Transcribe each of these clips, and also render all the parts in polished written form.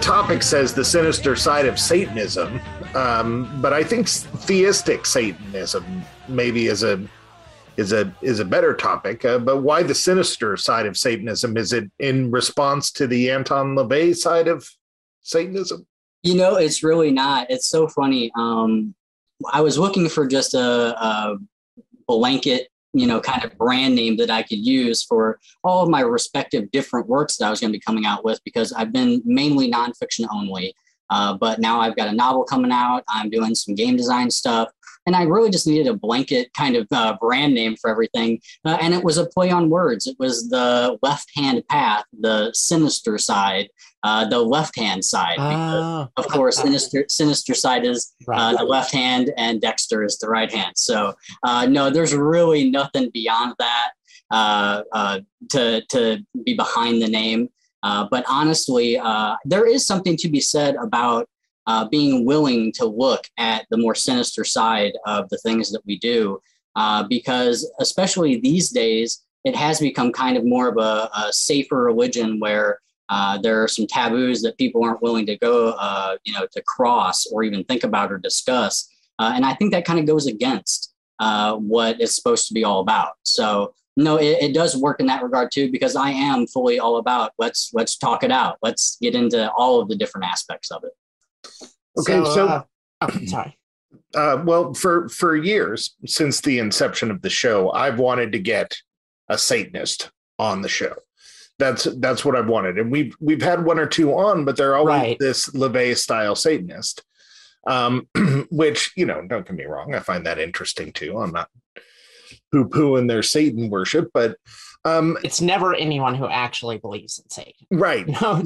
topic says the sinister side of Satanism, but I think theistic Satanism maybe is a better topic. But why the sinister side of Satanism? Is it in response to the Anton LaVey side of Satanism? It's really not. It's so funny. I was looking for just a blanket, kind of brand name that I could use for all of my respective different works that I was going to be coming out with, because I've been mainly nonfiction only. But now I've got a novel coming out. I'm doing some game design stuff. And I really just needed a blanket kind of brand name for everything. And it was a play on words. It was the left-hand path, the sinister side, the left-hand side. Because, of course, sinister side is the left hand and Dexter is the right hand. So, no, there's really nothing beyond that to be behind the name. But honestly, there is something to be said about being willing to look at the more sinister side of the things that we do, because especially these days, it has become kind of more of a safer religion where there are some taboos that people aren't willing to go, to cross or even think about or discuss. And I think that kind of goes against what it's supposed to be all about. So, no, it does work in that regard, too, because I am fully all about let's talk it out. Let's get into all of the different aspects of it. Okay, sorry. Well, for years since the inception of the show, I've wanted to get a Satanist on the show. That's what I've wanted, and we've had one or two on, but they're always this LaVey style Satanist, which don't get me wrong, I find that interesting too. I'm not poo-pooing their Satan worship, but it's never anyone who actually believes in Satan, right?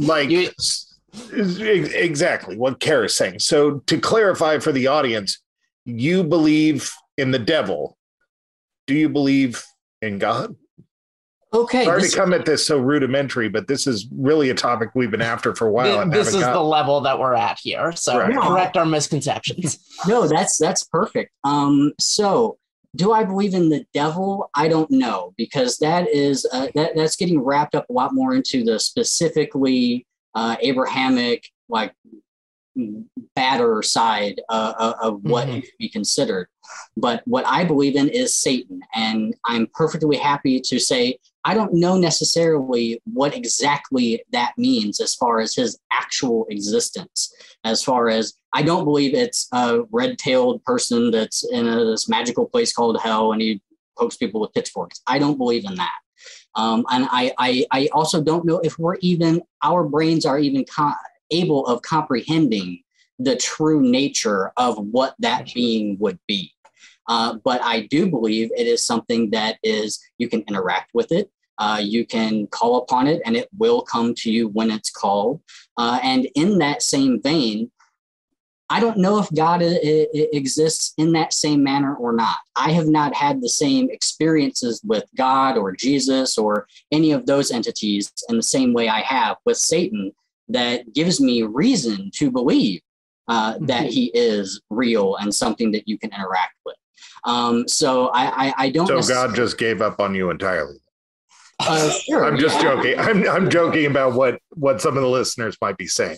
Exactly what Kara's saying. So to clarify for the audience, you believe in the devil. Do you believe in God? Okay. Sorry to come at this so rudimentary, but this is really a topic we've been after for a while. This is the level that we're at here. So correct our misconceptions. No, that's perfect. So do I believe in the devil? I don't know, because that is that's getting wrapped up a lot more into the specifically Abrahamic, like badder side of what it could be considered. But what I believe in is Satan, and I'm perfectly happy to say I don't know necessarily what exactly that means as far as his actual existence. As far as I don't believe it's a red-tailed person that's in this magical place called hell and he pokes people with pitchforks. I don't believe in that. And I also don't know if our brains are even able of comprehending the true nature of what that being would be. But I do believe it is something that you can interact with it. You can call upon it and it will come to you when it's called. And in that same vein, I don't know if God exists in that same manner or not. I have not had the same experiences with God or Jesus or any of those entities in the same way I have with Satan that gives me reason to believe that he is real and something that you can interact with. So I don't. So God just gave up on you entirely. Sure, I'm just joking. I'm joking about what some of the listeners might be saying.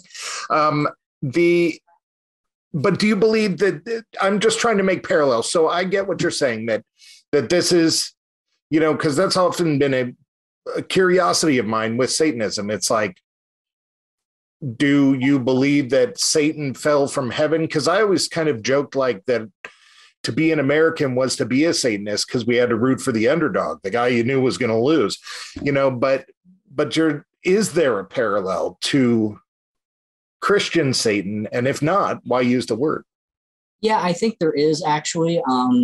But do you believe that I'm just trying to make parallels? So I get what you're saying, that this is, because that's often been a curiosity of mine with Satanism. It's like, do you believe that Satan fell from heaven? Because I always kind of joked like that to be an American was to be a Satanist because we had to root for the underdog, the guy you knew was going to lose, but is there a parallel to Christian Satan? And if not, why use the word? Yeah, I think there is actually,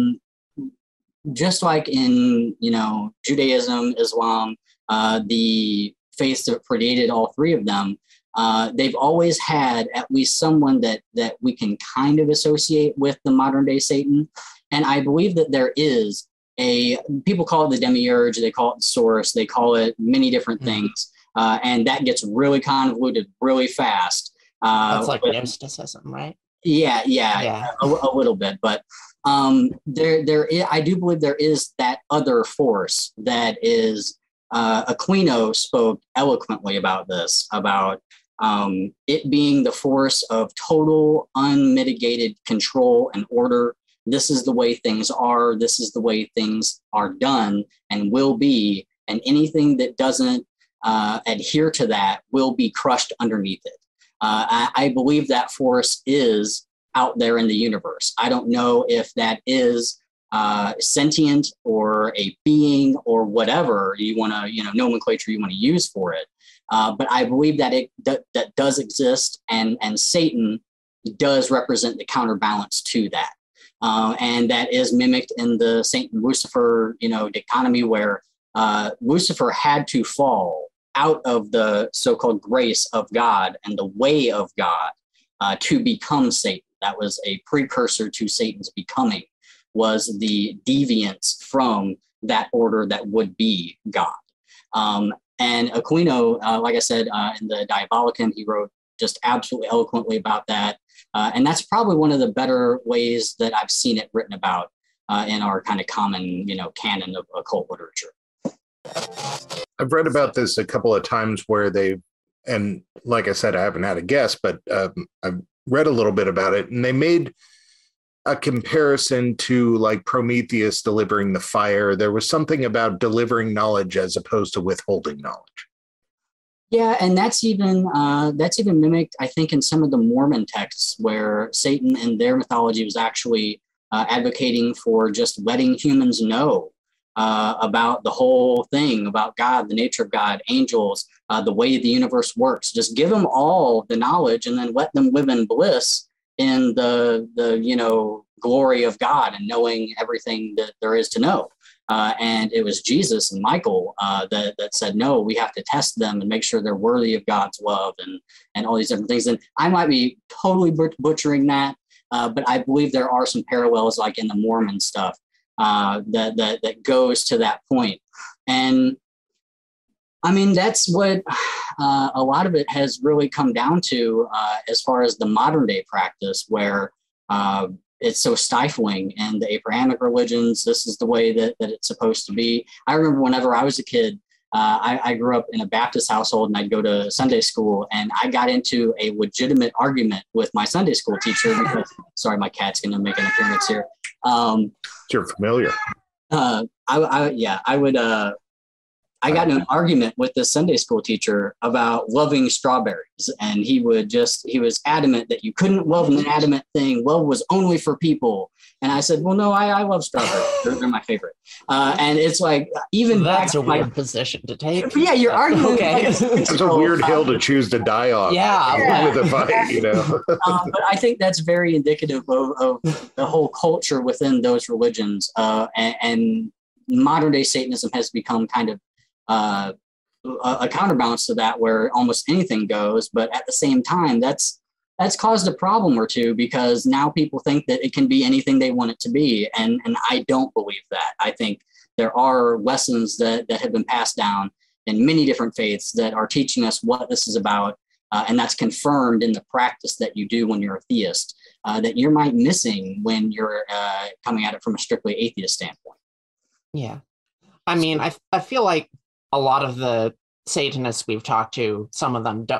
just like in, Judaism, Islam, the faiths that predated all three of them, they've always had at least someone that we can kind of associate with the modern day Satan. And I believe that there is people call it the demiurge, they call it the source, they call it many different things. And that gets really convoluted really fast. That's like Gnosticism, right? Yeah. A little bit, but I do believe there is that other force that is. Aquino spoke eloquently about this, about it being the force of total unmitigated control and order. This is the way things are. This is the way things are done and will be. And anything that doesn't adhere to that will be crushed underneath it. I believe that force is out there in the universe. I don't know if that is sentient or a being or whatever you want to, nomenclature you want to use for it. But I believe that that does exist, and Satan does represent the counterbalance to that. And that is mimicked in the Saint and Lucifer, dichotomy, where Lucifer had to fall out of the so-called grace of God and the way of God to become Satan. That was a precursor to Satan's becoming, was the deviance from that order that would be God. And Aquino, like I said, in the Diabolicum, he wrote just absolutely eloquently about that. And that's probably one of the better ways that I've seen it written about in our kind of common, canon of occult literature. I've read about this a couple of times where and like I said, I haven't had a guess, but I've read a little bit about it, and they made a comparison to like Prometheus delivering the fire. There was something about delivering knowledge as opposed to withholding knowledge. Yeah, and that's even mimicked, I think, in some of the Mormon texts, where Satan in their mythology was actually advocating for just letting humans know about the whole thing, about God, the nature of God, angels, the way the universe works. Just give them all the knowledge, and then let them live in bliss in the glory of God and knowing everything that there is to know. And it was Jesus and Michael that said, no, we have to test them and make sure they're worthy of God's love and all these different things. And I might be totally butchering that, but I believe there are some parallels, like in the Mormon stuff, that goes to that point. And I mean, that's what a lot of it has really come down to as far as the modern day practice, where it's so stifling. And the Abrahamic religions, this is the way that it's supposed to be. I remember whenever I was a kid, I grew up in a Baptist household, and I'd go to Sunday school, and I got into a legitimate argument with my Sunday school teacher. Because, sorry, my cat's going to make an appearance here. You're familiar. I got in an argument with the Sunday school teacher about loving strawberries. And he was adamant that you couldn't love an inanimate thing. Love was only for people. And I said, well, no, I love strawberries. They're my favorite. And it's like, even that's a weird position to take. Yeah, you're arguing. Okay. It's a weird hill to choose to die on. Yeah. With a fight, But I think that's very indicative of the whole culture within those religions. And modern day Satanism has become kind of a counterbalance to that, where almost anything goes. But at the same time, that's caused a problem or two, because now people think that it can be anything they want it to be. And I don't believe that. I think there are lessons that have been passed down in many different faiths that are teaching us what this is about. And that's confirmed in the practice that you do when you're a theist, that you might missing when you're coming at it from a strictly atheist standpoint. Yeah. I mean, I feel like a lot of the Satanists we've talked to, some of them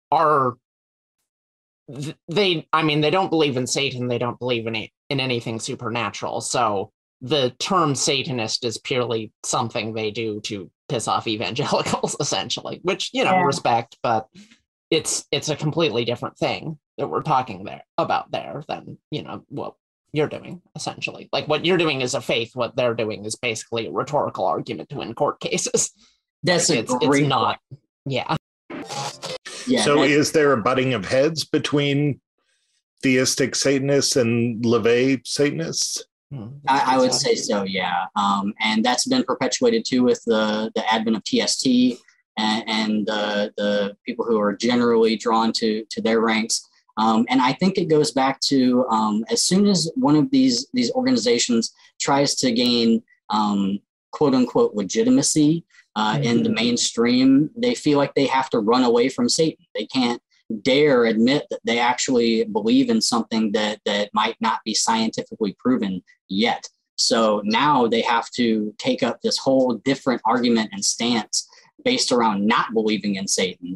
they don't believe in Satan. They don't believe in anything supernatural. So the term Satanist is purely something they do to piss off evangelicals, essentially, which, respect, but it's a completely different thing that we're talking about there than, what you're doing, essentially. Like, what you're doing is a faith. What they're doing is basically a rhetorical argument to win court cases. That's it's not. Yeah. So is there a butting of heads between theistic Satanists and LaVey Satanists? I would say so, yeah. And that's been perpetuated too with the advent of TST and the people who are generally drawn to their ranks. And I think it goes back to as soon as one of these organizations tries to gain quote unquote legitimacy in the mainstream, they feel like they have to run away from Satan. They can't dare admit that they actually believe in something that might not be scientifically proven yet. So now they have to take up this whole different argument and stance based around not believing in Satan.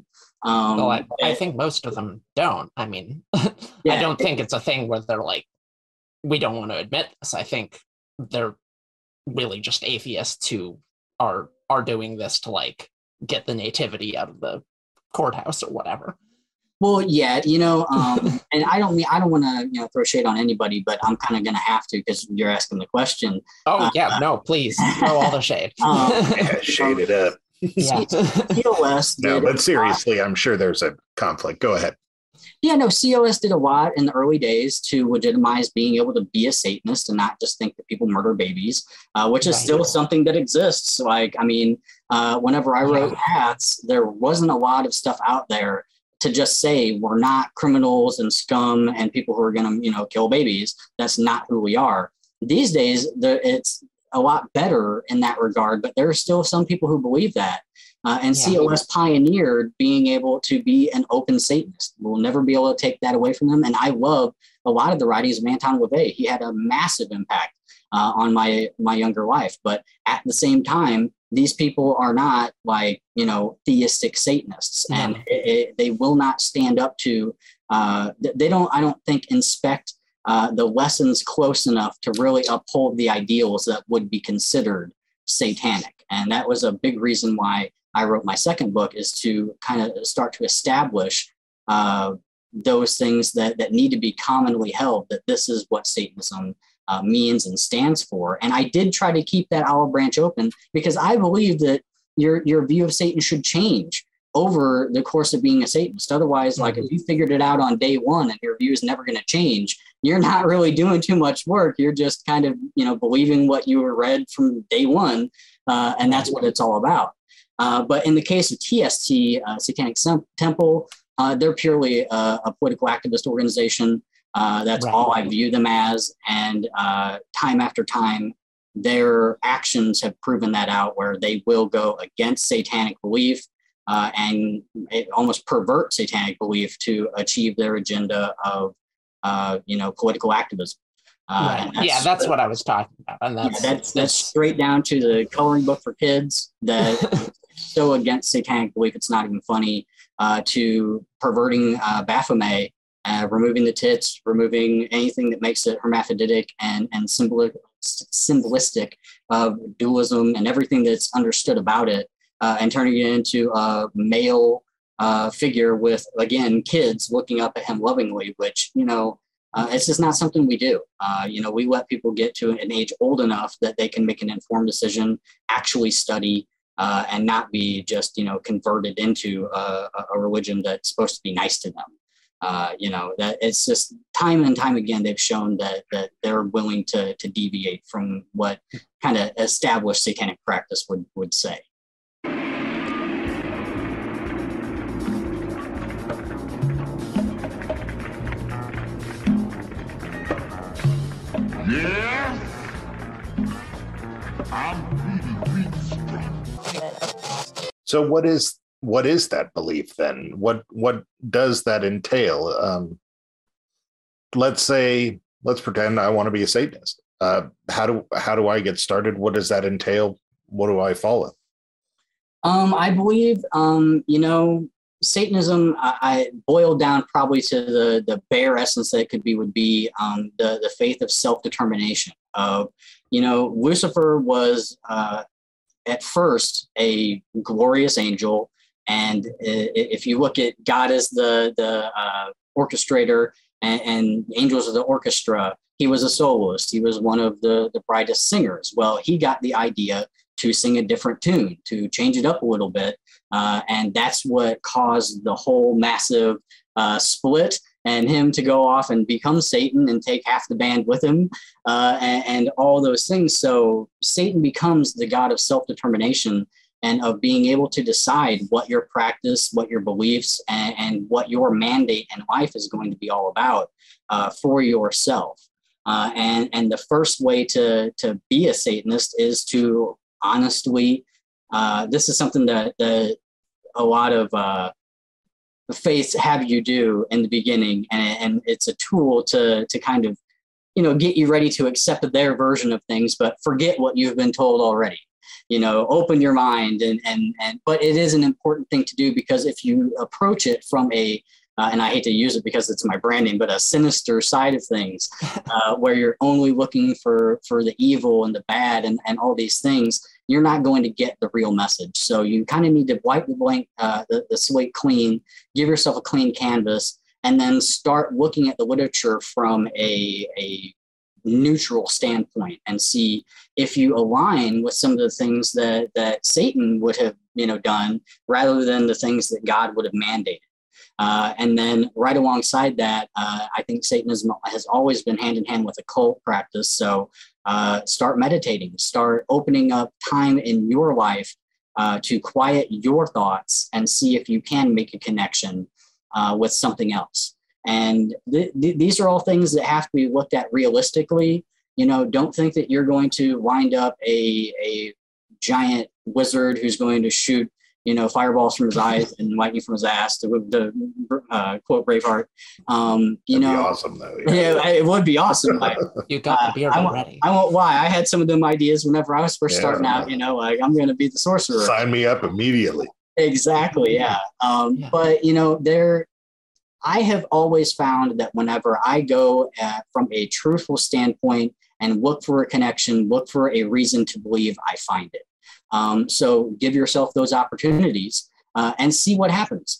Well, I think most of them don't. I mean, Yeah, I don't think it's a thing where they're like, we don't want to admit this. I think they're really just atheists who are doing this to like get the nativity out of the courthouse or whatever. well, yeah, and I don't want to, throw shade on anybody, but I'm kind of going to have to because you're asking the question. Oh yeah, no, please throw all the shade. Shade it up. Yeah. COS No, did but seriously, I'm sure there's a conflict. Go ahead. Yeah, no, COS did a lot in the early days to legitimize being able to be a Satanist and not just think that people murder babies, which is still something that exists. Like, I mean, whenever I wrote Paths, there wasn't a lot of stuff out there to just say we're not criminals and scum and people who are going to, kill babies. That's not who we are. These days, it's a lot better in that regard, but there are still some people who believe that. And COS pioneered being able to be an open Satanist. We'll never be able to take that away from them. And I love a lot of the writings of Anton LaVey. He had a massive impact on my younger life. But at the same time, these people are not like, theistic Satanists. And they will not stand up to, I don't think, inspect the lessons close enough to really uphold the ideals that would be considered satanic. And that was a big reason why I wrote my second book, is to kind of start to establish those things that need to be commonly held, that this is what Satanism means and stands for. And I did try to keep that olive branch open because I believe that your view of Satan should change over the course of being a Satanist. Otherwise, like if you figured it out on day one and your view is never going to change, you're not really doing too much work. You're just kind of, believing what you were read from day one. And that's what it's all about. But in the case of TST, Satanic Temple, they're purely a political activist organization. That's all I view them as. And time after time, their actions have proven that out, where they will go against satanic belief and almost pervert satanic belief to achieve their agenda of, political activism. That's what I was talking about. And that's straight down to the coloring book for kids that so against satanic belief, it's not even funny, to perverting Baphomet, removing the tits, removing anything that makes it hermaphroditic and symbolistic of dualism and everything that's understood about it, and turning it into a male figure with, again, kids looking up at him lovingly, which, it's just not something we do. We let people get to an age old enough that they can make an informed decision, actually study, and not be just, converted into a religion that's supposed to be nice to them. That it's just time and time again, they've shown that they're willing to deviate from what kind of established satanic practice would say. Yeah, I'm pretty strong. So what is that belief then? What does that entail? Let's pretend I want to be a Satanist. How do I get started? What does that entail? What do I follow? I believe, Satanism, I boiled down probably to the bare essence that it would be the faith of self-determination. Lucifer was at first a glorious angel, and if you look at God as the orchestrator and angels are the orchestra, he was a soloist. He was one of the brightest singers. Well, he got the idea to sing a different tune, to change it up a little bit. And that's what caused the whole massive split, and him to go off and become Satan and take half the band with him, and all those things. So Satan becomes the god of self-determination and of being able to decide what your practice, what your beliefs, and what your mandate in life is going to be all about for yourself. And the first way to be a Satanist is to honestly, this is something that a lot of faiths have you do in the beginning, and it's a tool to kind of, get you ready to accept their version of things, but forget what you've been told already. open your mind. But it is an important thing to do, because if you approach it from and I hate to use it because it's my branding, but a sinister side of things, where you're only looking for the evil and the bad and all these things, you're not going to get the real message. So you kind of need to wipe the slate clean, give yourself a clean canvas, and then start looking at the literature from a neutral standpoint and see if you align with some of the things that Satan would have done, rather than the things that God would have mandated. And then right alongside that, I think Satanism has always been hand in hand with occult practice. So start meditating, start opening up time in your life to quiet your thoughts and see if you can make a connection with something else. And these are all things that have to be looked at realistically. Don't think that you're going to wind up a giant wizard who's going to shoot fireballs from his eyes and lightning from his ass, to quote Braveheart. That'd be awesome, though. Yeah, it would be awesome. You got the beard already. I won't lie. I had some of them ideas whenever I was first starting out. Like, I'm going to be the sorcerer. Sign me up immediately. Exactly. Yeah. But I have always found that whenever I go from a truthful standpoint and look for a connection, look for a reason to believe, I find it. So give yourself those opportunities and see what happens.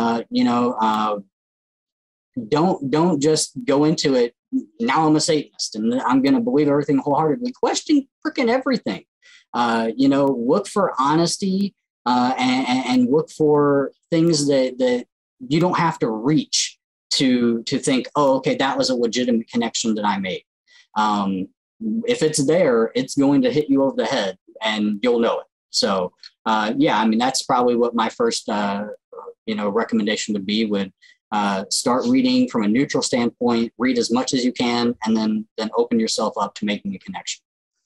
Don't just go into it, now I'm a Satanist and I'm going to believe everything wholeheartedly. Question freaking everything. Look for honesty and look for things that you don't have to reach to think, oh, okay, that was a legitimate connection that I made. If it's there, it's going to hit you over the head and you'll know it. So, that's probably what my first, recommendation would be. Start reading from a neutral standpoint, read as much as you can, and then open yourself up to making a connection.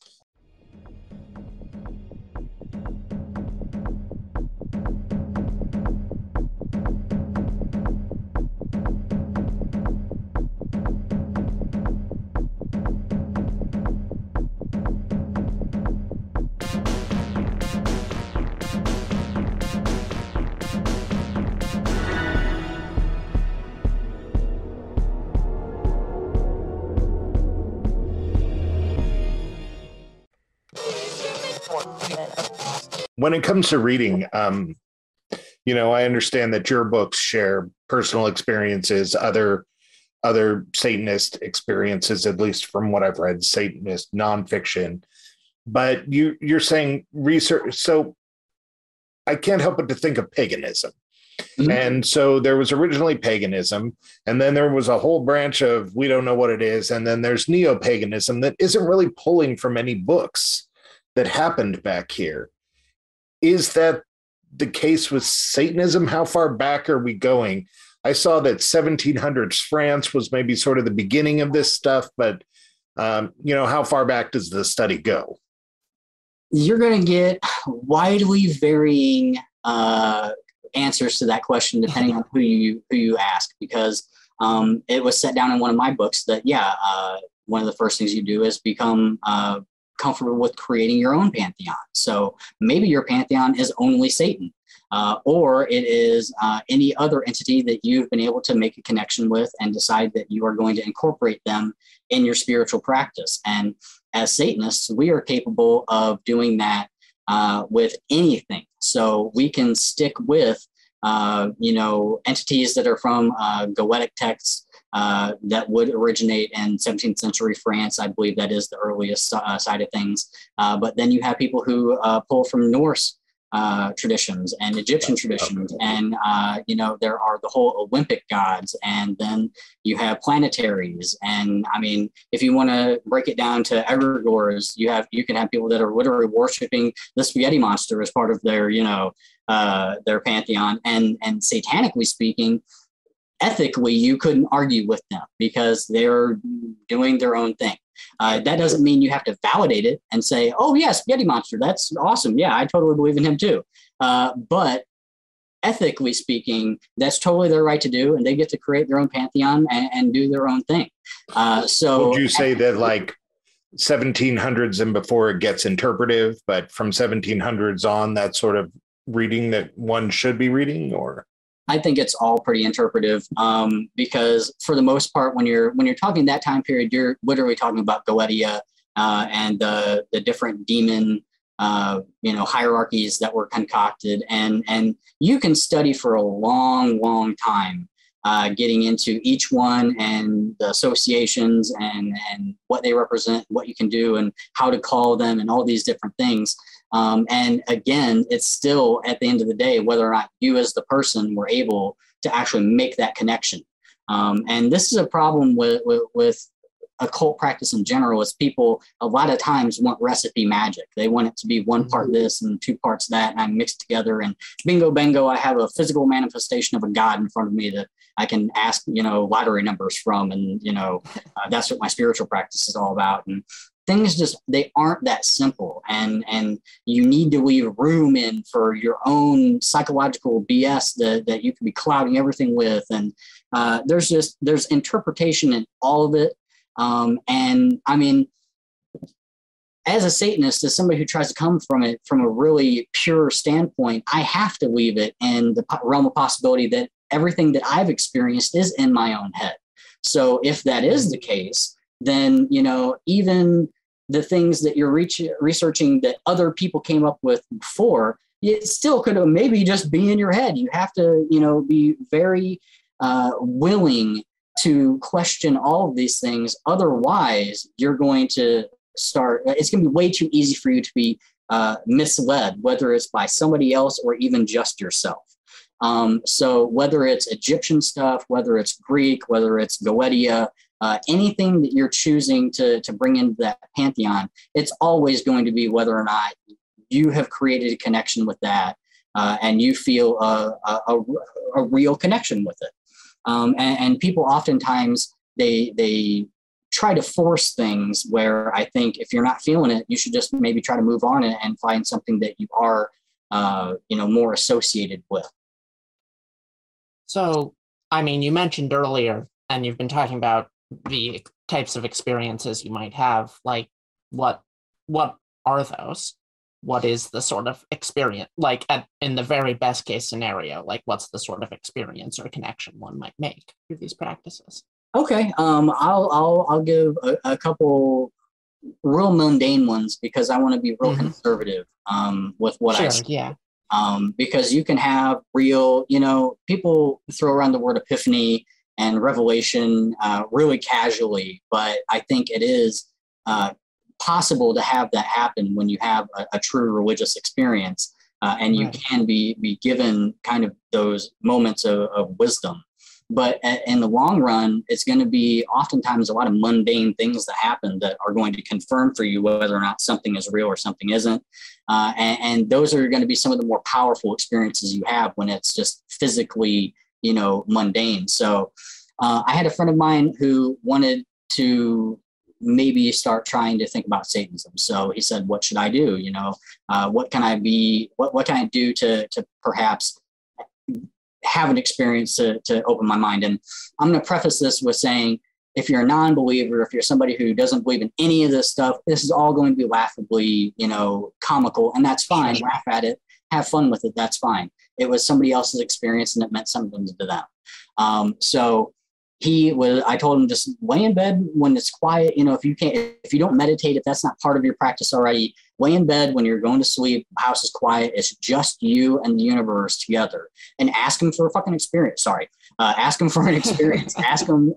When it comes to reading, I understand that your books share personal experiences, other Satanist experiences, at least from what I've read, Satanist nonfiction. But you're saying research. So I can't help but to think of paganism. Mm-hmm. And so there was originally paganism, and then there was a whole branch of, we don't know what it is. And then there's neo-paganism that isn't really pulling from any books that happened back here. Is that the case with Satanism? How far back are we going? I saw that 1700s France was maybe sort of the beginning of this stuff, but how far back does the study go? You're going to get widely varying answers to that question depending on who you ask, because it was set down in one of my books that one of the first things you do is become comfortable with creating your own pantheon. So maybe your pantheon is only Satan, or it is any other entity that you've been able to make a connection with and decide that you are going to incorporate them in your spiritual practice. And as Satanists, we are capable of doing that with anything. So we can stick with entities that are from Goetic texts that would originate in 17th century France. I believe that is the earliest side of things. But then you have people who pull from Norse traditions and Egyptian traditions. And, there are the whole Olympic gods. And then you have planetaries. And I mean, if you want to break it down to egregores, you can have people that are literally worshiping the spaghetti monster as part of their pantheon. And satanically speaking, ethically, you couldn't argue with them because they're doing their own thing. That doesn't mean you have to validate it and say, oh, yeah, spaghetti monster, that's awesome. Yeah, I totally believe in him too. But ethically speaking, that's totally their right to do, and they get to create their own pantheon and do their own thing. So would you say that 1700s and before it gets interpretive, but from 1700s on, that sort of reading that one should be reading? Or I think it's all pretty interpretive, because for the most part, when you're talking that time period, you're literally talking about Goetia and the different demon hierarchies that were concocted, and you can study for a long time, getting into each one and the associations and what they represent, what you can do and how to call them and all these different things. And again, it's still at the end of the day, whether or not you as the person were able to actually make that connection. And this is a problem with occult practice in general, is people a lot of times want recipe magic. They want it to be one part this and 2 parts that, and I'm mixed together, and bingo bango, I have a physical manifestation of a god in front of me that I can ask, lottery numbers from. And, that's what my spiritual practice is all about. And things just, they aren't that simple. And you need to leave room in for your own psychological BS that you can be clouding everything with. And there's interpretation in all of it. And I mean, as a Satanist, as somebody who tries to come from it from a really pure standpoint, I have to leave it in the realm of possibility that everything that I've experienced is in my own head. So if that is the case, then, even the things that you're researching that other people came up with before, it still could maybe just be in your head. You have to, be very willing to question all of these things. Otherwise, you're going to it's going to be way too easy for you to be misled, whether it's by somebody else or even just yourself. So whether it's Egyptian stuff, whether it's Greek, whether it's Goetia, anything that you're choosing to bring into that pantheon, it's always going to be whether or not you have created a connection with that, and you feel a real connection with it. And people oftentimes, they try to force things where I think if you're not feeling it, you should just maybe try to move on and find something that you are, more associated with. So, I mean, you mentioned earlier, and you've been talking about the types of experiences you might have, like what are those? What is the sort of experience, like in the very best case scenario, like what's the sort of experience or connection one might make through these practices? Okay. I'll give a couple real mundane ones because I want to be real conservative with what I say. Yeah. Because you can have real, people throw around the word epiphany and revelation really casually, but I think it is possible to have that happen when you have a true religious experience, and you can be given kind of those moments of wisdom. But in the long run, it's going to be oftentimes a lot of mundane things that happen that are going to confirm for you whether or not something is real or something isn't. And those are going to be some of the more powerful experiences you have when it's just physically, mundane. So I had a friend of mine who wanted to maybe start trying to think about Satanism. So he said, what should I do? What can I do to perhaps have an experience to open my mind? And I'm going to preface this with saying, if you're a non-believer, if you're somebody who doesn't believe in any of this stuff, this is all going to be laughably, comical, and that's fine. Laugh at it, have fun with it. That's fine. It was somebody else's experience and it meant something to them. So I told him, just lay in bed when it's quiet. If you don't meditate, if that's not part of your practice already, lay in bed when you're going to sleep, the house is quiet, it's just you and the universe together, and ask him for a fucking experience. Ask him for an experience. Ask him,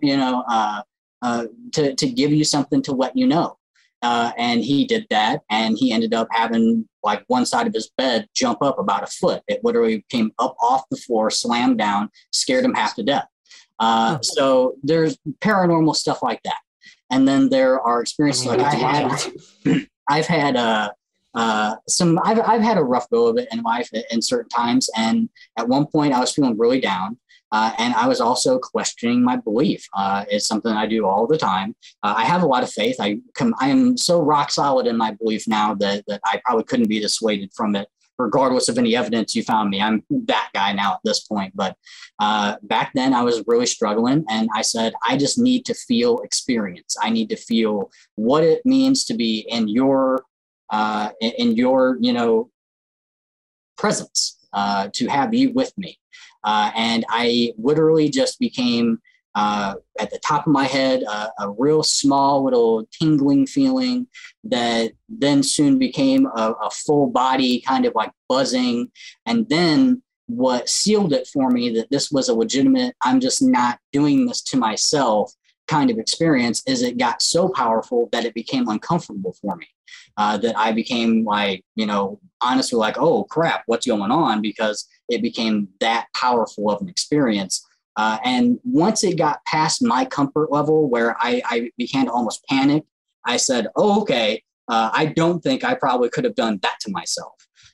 to give you something to let you know. And he did that, and he ended up having like one side of his bed jump up about a foot. It literally came up off the floor, slammed down, scared him half to death. So there's paranormal stuff like that. And then there are experiences like I've had a rough go of it in life in certain times. And at one point I was feeling really down. And I was also questioning my belief. It's something I do all the time. I have a lot of faith. I am so rock solid in my belief now that I probably couldn't be dissuaded from it regardless of any evidence you found me. I'm that guy now at this point. But back then I was really struggling, and I said, I just need to feel experience. I need to feel what it means to be in your presence, to have you with me. And I literally just became, at the top of my head, a real small little tingling feeling that then soon became a full body kind of like buzzing. And then what sealed it for me that this was a legitimate, I'm just not doing this to myself kind of experience, is it got so powerful that it became uncomfortable for me. That I became like, honestly like, oh crap, what's going on? Because it became that powerful of an experience. And once it got past my comfort level where I began to almost panic, I said, oh, okay, I don't think I probably could have done that to myself.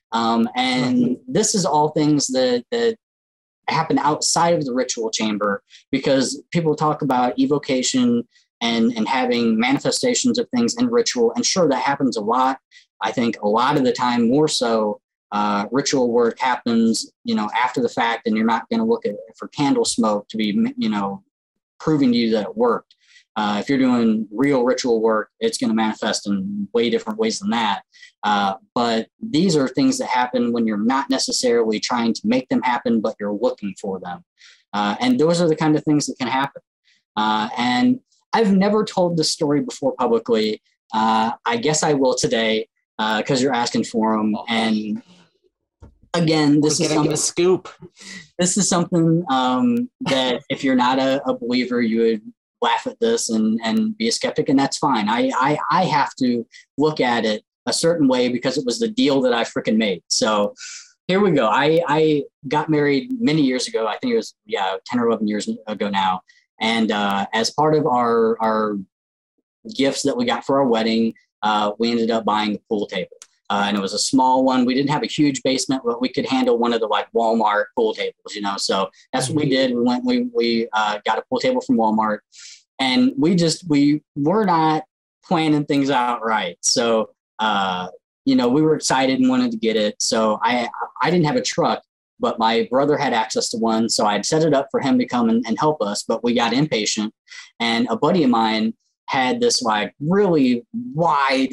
And this is all things that happen outside of the ritual chamber, because people talk about evocation and having manifestations of things in ritual. And sure, that happens a lot. I think a lot of the time, more so, ritual work happens, after the fact, and you're not going to look for candle smoke to be, proving to you that it worked. If you're doing real ritual work, it's going to manifest in way different ways than that. But these are things that happen when you're not necessarily trying to make them happen, but you're looking for them. And those are the kind of things that can happen. And I've never told this story before publicly. I guess I will today, because you're asking for them. And again, this is the scoop. This is something that if you're not a believer, you would laugh at this and be a skeptic, and that's fine. I have to look at it a certain way because it was the deal that I freaking made. So here we go. I got married many years ago. I think it was 10 or 11 years ago now. And as part of our gifts that we got for our wedding, we ended up buying a pool table. And it was a small one. We didn't have a huge basement, but we could handle one of the like Walmart pool tables, So that's what we did. We got a pool table from Walmart, and we were not planning things out right. So, we were excited and wanted to get it. So I didn't have a truck, but my brother had access to one. So I'd set it up for him to come and help us, but we got impatient, and a buddy of mine had this like really wide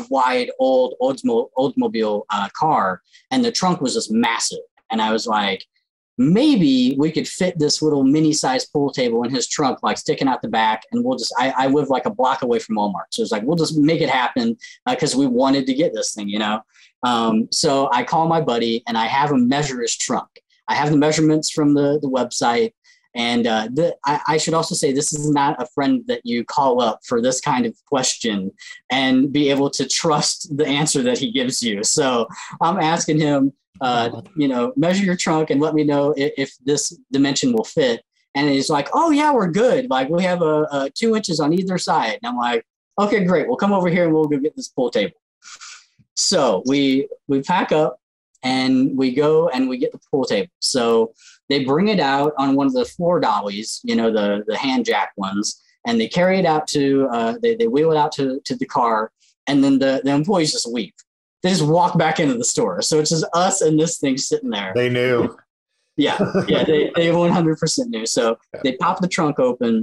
Oldsmobile car, and the trunk was just massive. And I was like, maybe we could fit this little mini sized pool table in his trunk, like sticking out the back. And I live like a block away from Walmart. So it's like, we'll just make it happen because we wanted to get this thing, So I call my buddy and I have him measure his trunk. I have the measurements from the website. And I should also say, this is not a friend that you call up for this kind of question and be able to trust the answer that he gives you. So I'm asking him, measure your trunk and let me know if this dimension will fit. And he's like, oh yeah, we're good. Like we have a 2 inches on either side. And I'm like, okay, great. We'll come over here and we'll go get this pool table. So we pack up and we go and we get the pool table. So they bring it out on one of the floor dollies, the hand jack ones, and they carry it out to, they wheel it out to the car, and then the employees just leave. They just walk back into the store. So it's just us and this thing sitting there. They knew. Yeah, they 100% knew. So they pop the trunk open.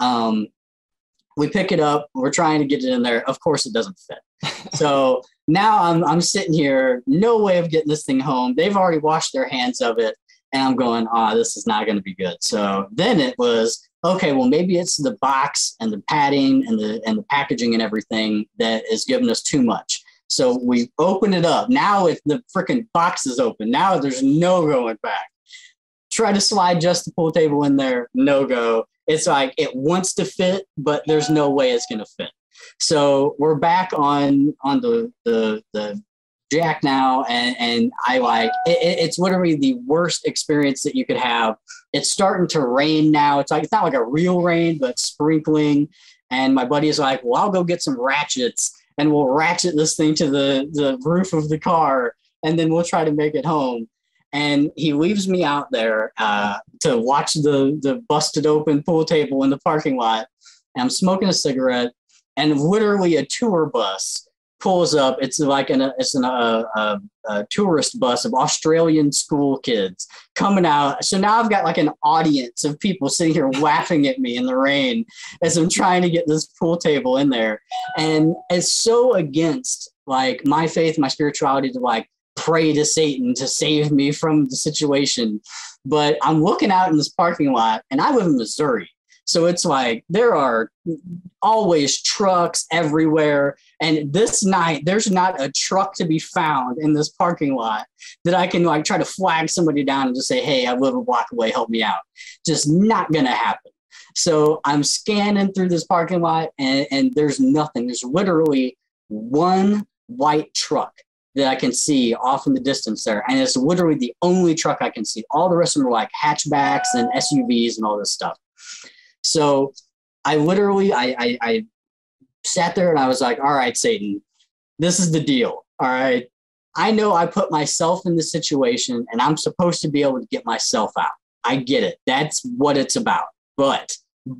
We pick it up. We're trying to get it in there. Of course, it doesn't fit. So now I'm sitting here, no way of getting this thing home. They've already washed their hands of it. And I'm going, this is not going to be good. So then it was, okay, well, maybe it's the box and the padding and the packaging and everything that is giving us too much. So we open it up. Now if the freaking box is open, now there's no going back. Try to slide just the pool table in there, no go. It's like it wants to fit, but there's no way it's going to fit. So we're back on the jack now, and I like it's literally the worst experience that you could have. It's starting to rain now. It's not like a real rain, but sprinkling. And my buddy is like, well, I'll go get some ratchets and we'll ratchet this thing to the roof of the car, and then we'll try to make it home. And he leaves me out there to watch the busted open pool table in the parking lot. And I'm smoking a cigarette, and literally a tour bus pulls up. It's like a tourist bus of Australian school kids coming out. So now I've got like an audience of people sitting here laughing at me in the rain as I'm trying to get this pool table in there. And it's so against like my faith, my spirituality to like pray to Satan to save me from the situation. But I'm looking out in this parking lot, and I live in Missouri. So it's like there are always trucks everywhere. And this night, there's not a truck to be found in this parking lot that I can like try to flag somebody down and just say, hey, I live a block away, help me out. Just not going to happen. So I'm scanning through this parking lot, and there's nothing. There's literally one white truck that I can see off in the distance there. And it's literally the only truck I can see. All the rest of them are like hatchbacks and SUVs and all this stuff. So I literally, I sat there and I was like, all right, Satan, this is the deal. All right. I know I put myself in this situation and I'm supposed to be able to get myself out. I get it. That's what it's about. But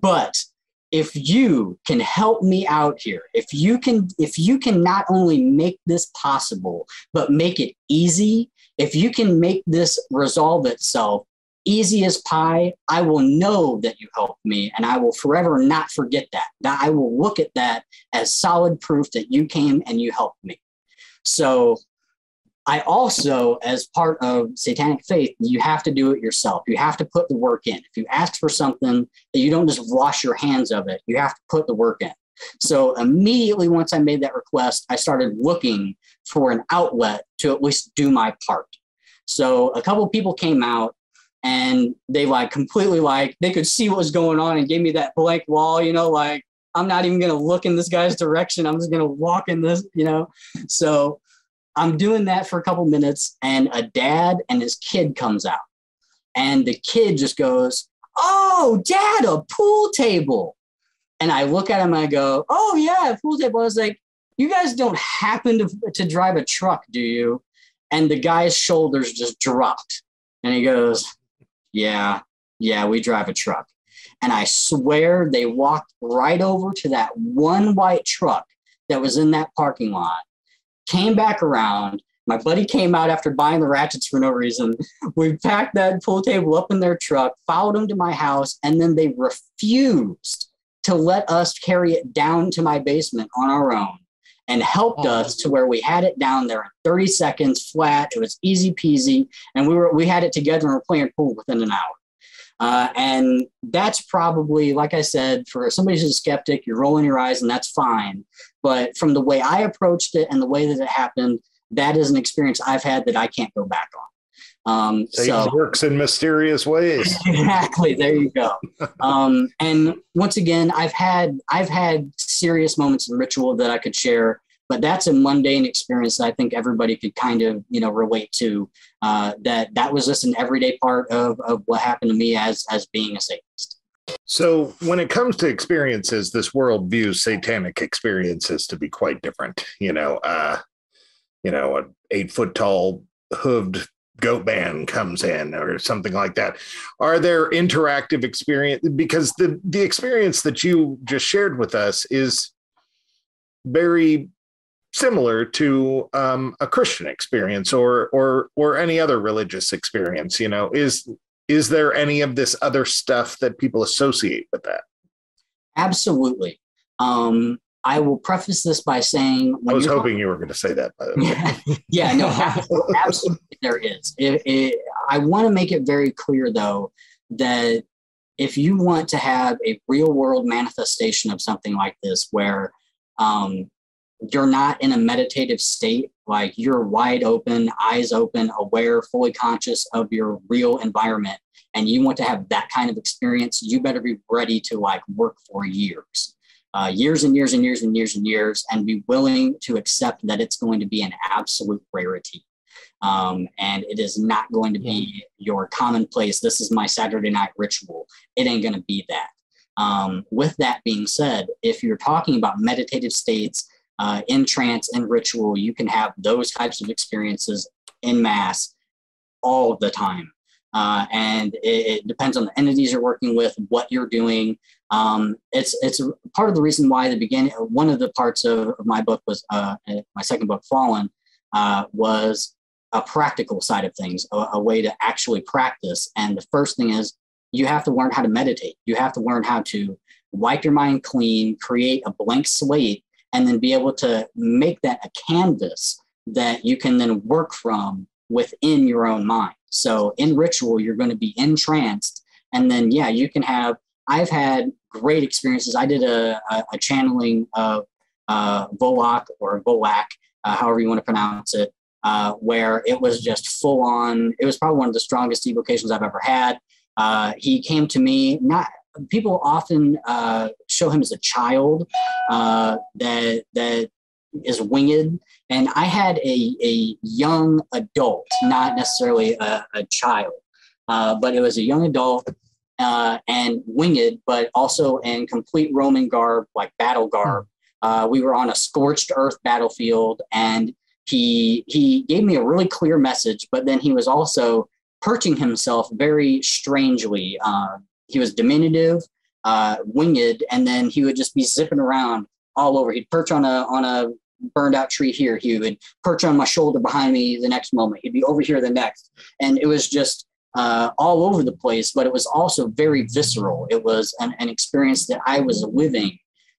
if you can help me out here, if you can not only make this possible, but make it easy, if you can make this resolve itself easy as pie, I will know that you helped me, and I will forever not forget that. I will look at that as solid proof that you came and you helped me. So I also, as part of satanic faith, you have to do it yourself. You have to put the work in. If you ask for something, that you don't just wash your hands of it. You have to put the work in. So immediately once I made that request, I started looking for an outlet to at least do my part. So a couple of people came out, and they like completely like, they could see what was going on and gave me that blank wall, you know, like, I'm not even going to look in this guy's direction. I'm just going to walk in this, you know? So I'm doing that for a couple minutes, and a dad and his kid comes out, and the kid just goes, oh, Dad, a pool table. And I look at him and I go, oh yeah, a pool table. I was like, you guys don't happen to drive a truck, do you? And the guy's shoulders just dropped, and he goes, yeah, we drive a truck. And I swear they walked right over to that one white truck that was in that parking lot, came back around. My buddy came out after buying the ratchets for no reason. We packed that pool table up in their truck, followed them to my house, and then they refused to let us carry it down to my basement on our own, and helped us to where we had it down there in 30 seconds flat. It was easy peasy. And we had it together and we're playing pool within an hour. And that's probably, like I said, for somebody who's a skeptic, you're rolling your eyes and that's fine. But from the way I approached it and the way that it happened, that is an experience I've had that I can't go back on. So works in mysterious ways. Exactly. There you go. And once again, I've had serious moments in ritual that I could share, but that's a mundane experience that I think everybody could kind of, relate to. That was just an everyday part of what happened to me as being a Satanist. So when it comes to experiences, this world views satanic experiences to be quite different. An 8-foot tall hooved goat man comes in or something like that. Are there interactive experience? Because the experience that you just shared with us is very similar to a Christian experience or any other religious experience. Is there any of this other stuff that people associate with that? Absolutely. I will preface this by saying, I was hoping you were going to say that, by the way. Yeah, no, absolutely there is. I want to make it very clear, though, that if you want to have a real world manifestation of something like this, where you're not in a meditative state, like you're wide open, eyes open, aware, fully conscious of your real environment, and you want to have that kind of experience, you better be ready to work for years. Years and years and years and years and years, and be willing to accept that it's going to be an absolute rarity. And it is not going to be your commonplace, this is my Saturday night ritual. It ain't going to be that. With that being said, if you're talking about meditative states, in trance and ritual, you can have those types of experiences in mass all the time. And it depends on the entities you're working with, what you're doing. It's part of the reason why the beginning, one of the parts of my book was my second book, Fallen, was a practical side of things, a way to actually practice. And the first thing is you have to learn how to meditate. You have to learn how to wipe your mind clean, create a blank slate, and then be able to make that a canvas that you can then work from within your own mind. So in ritual, you're going to be entranced. And then, yeah, you can have, I've had great experiences. I did a channeling of Volak or Volak, however you want to pronounce it, where it was just full on. It was probably one of the strongest evocations I've ever had. He came to me, people often show him as a child that is winged. And I had a young adult, not necessarily a child, but it was a young adult and winged, but also in complete Roman garb, like battle garb. We were on a scorched earth battlefield, and he gave me a really clear message, but then he was also perching himself very strangely. He was diminutive, winged, and then he would just be zipping around all over. He'd perch on a burned out tree here. He would perch on my shoulder behind me the next moment. He'd be over here the next. And it was just all over the place, but it was also very visceral. It was an experience that I was living,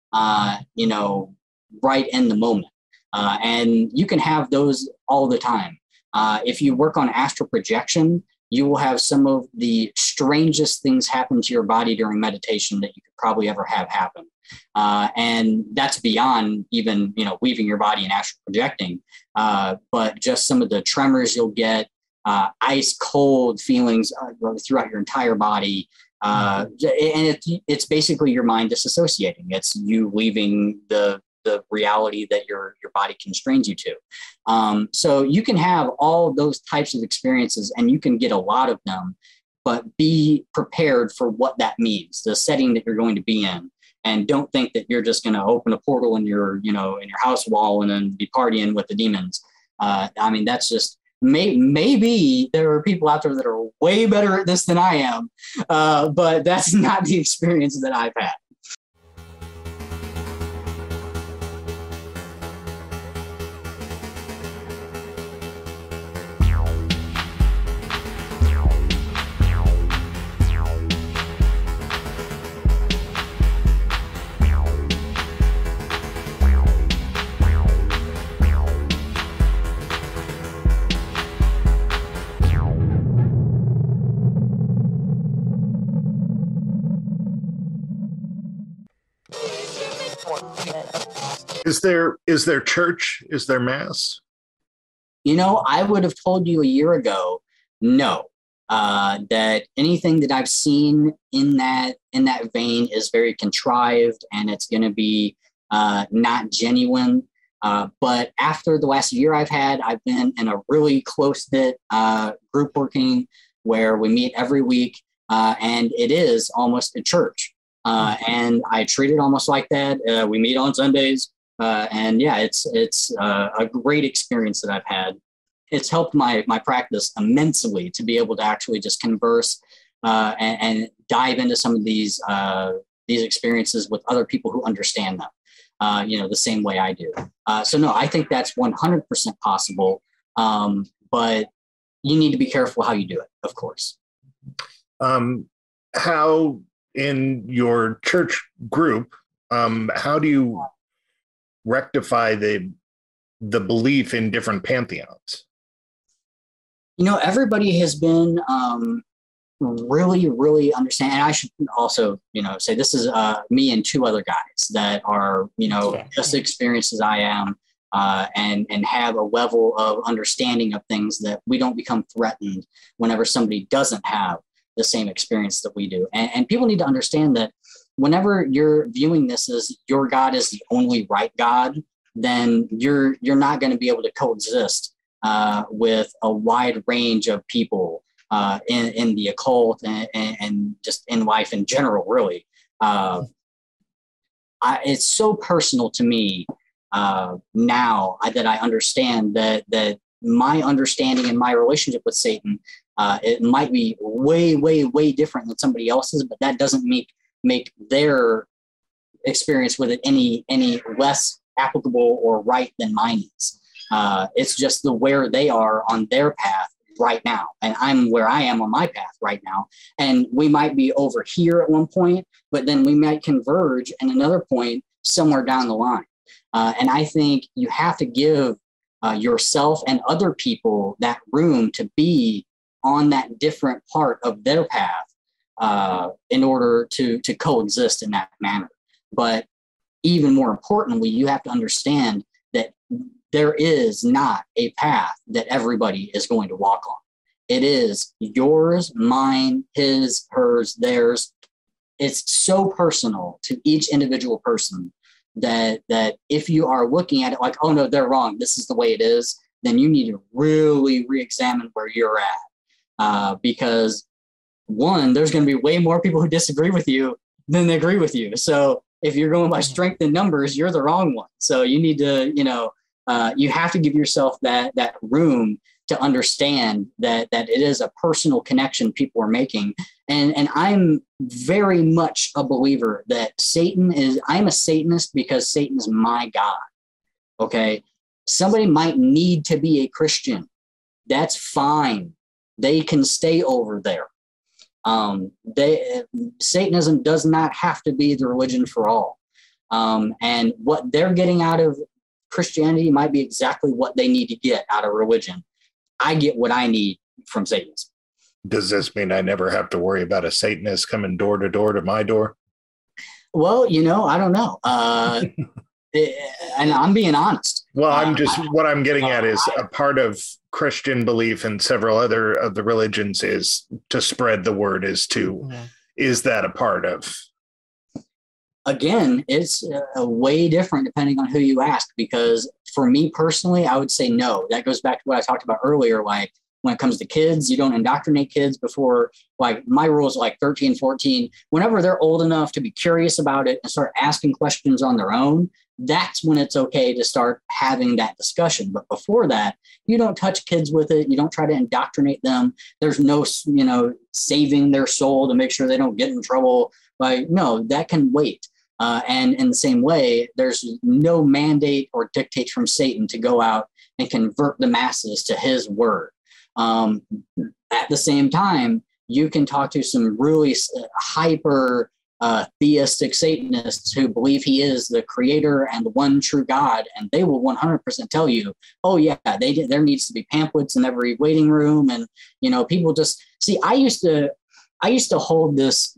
right in the moment. And you can have those all the time. If you work on astral projection, you will have some of the strangest things happen to your body during meditation that you could probably ever have happen. And that's beyond even, weaving your body and astral projecting. But just some of the tremors you'll get, ice cold feelings throughout your entire body. And it's basically your mind disassociating. It's you leaving the reality that your body constrains you to. So you can have all those types of experiences, and you can get a lot of them, but be prepared for what that means, the setting that you're going to be in. And don't think that you're just going to open a portal in your house wall and then be partying with the demons. That's just, maybe there are people out there that are way better at this than I am, but that's not the experience that I've had. Is there church? Is there mass? I would have told you a year ago, no, that anything that I've seen in that vein is very contrived, and it's going to be not genuine. But after the last year I've been in a really close-knit group working where we meet every week, and it is almost a church. And I treat it almost like that. We meet on Sundays. And yeah, it's a great experience that I've had. It's helped my practice immensely to be able to actually just converse and dive into some of these experiences with other people who understand them, the same way I do. So no, I think that's 100% possible. But you need to be careful how you do it, of course. How in your church group, how do you rectify the belief in different pantheons? Everybody has been really, really understanding. And I should also, say this is me and two other guys that are, just as experienced as I am, and have a level of understanding of things that we don't become threatened whenever somebody doesn't have the same experience that we do. And people need to understand that whenever you're viewing this as your God is the only right God, then you're not going to be able to coexist with a wide range of people in the occult and just in life in general, really. It's so personal to me now that I understand that my understanding and my relationship with Satan, it might be way, way, way different than somebody else's, but that doesn't make make their experience with it any less applicable or right than mine is. It's just where they are on their path right now, and I'm where I am on my path right now. And we might be over here at one point, but then we might converge at another point somewhere down the line. And I think you have to give yourself and other people that room to be on that different part of their path in order to coexist in that manner. But even more importantly, you have to understand that there is not a path that everybody is going to walk on. It is yours, mine, his, hers, theirs. It's so personal to each individual person that if you are looking at it like, oh no, they're wrong, this is the way it is, then you need to really re-examine where you're at. Because one, there's going to be way more people who disagree with you than they agree with you. So if you're going by strength in numbers, you're the wrong one. So you need to, you have to give yourself that room to understand that it is a personal connection people are making. And I'm very much a believer that I'm a Satanist because Satan is my God. Okay. Somebody might need to be a Christian. That's fine. They can stay over there. Satanism does not have to be the religion for all. And what they're getting out of Christianity might be exactly what they need to get out of religion. I get what I need from Satanism. Does this mean I never have to worry about a Satanist coming door to door to my door? Well, I don't know. And I'm being honest. Well, what I'm getting at is a part of Christian belief and several other of the religions is to spread the word is that a part of? Again, it's a way different depending on who you ask, because for me personally, I would say no. That goes back to what I talked about earlier. Like when it comes to kids, you don't indoctrinate kids before, like my rules, like 13, 14, whenever they're old enough to be curious about it and start asking questions on their own, that's when it's okay to start having that discussion. But before that, you don't touch kids with it. You don't try to indoctrinate them. There's no, saving their soul to make sure they don't get in trouble. Like, no, that can wait. And in the same way, there's no mandate or dictate from Satan to go out and convert the masses to his word. At the same time, you can talk to some really hyper theistic Satanists who believe he is the creator and the one true God, and they will 100% tell you, oh yeah, there needs to be pamphlets in every waiting room, and people just see. I used to hold this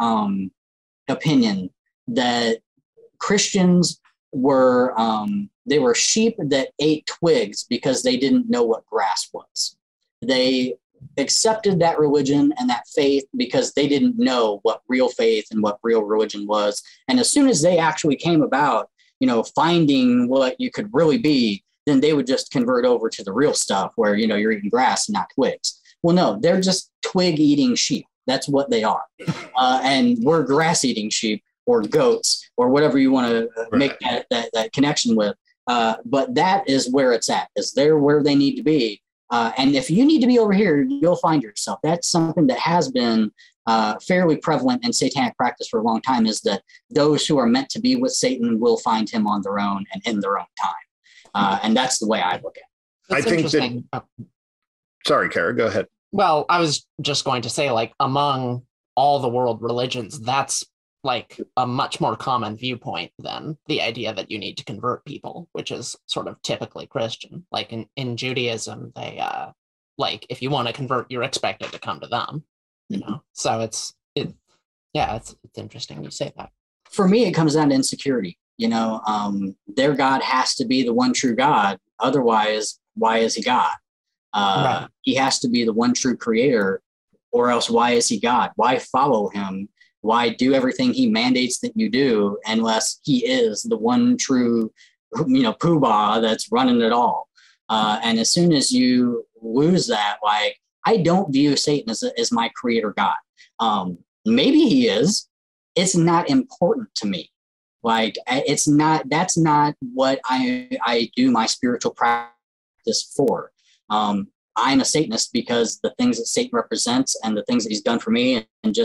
opinion that Christians were they were sheep that ate twigs because they didn't know what grass was. They accepted that religion and that faith because they didn't know what real faith and what real religion was. And as soon as they actually came about, finding what you could really be, then they would just convert over to the real stuff where, you're eating grass and not twigs. Well, no, they're just twig eating sheep. That's what they are. And we're grass eating sheep or goats or whatever you want to make that connection with. But that is where it's at, is they're where they need to be. And if you need to be over here, you'll find yourself. That's something that has been fairly prevalent in satanic practice for a long time, is that those who are meant to be with Satan will find him on their own and in their own time. And that's the way I look at it. I think that. Sorry, Kara, go ahead. Well, I was just going to say, like, among all the world religions, that's like a much more common viewpoint than the idea that you need to convert people, which is sort of typically Christian. Like in Judaism, they like if you want to convert, you're expected to come to them, So it's interesting you say that. For me, it comes down to insecurity. Their God has to be the one true God. Otherwise, why is he God? Right. He has to be the one true creator, or else why is he God? Why follow him? Why do everything he mandates that you do unless he is the one true, poobah that's running it all? And as soon as you lose that, like, I don't view Satan as my creator God. Maybe he is. It's not important to me. Like, that's not what I do my spiritual practice for. I'm a Satanist because the things that Satan represents and the things that he's done for me, and just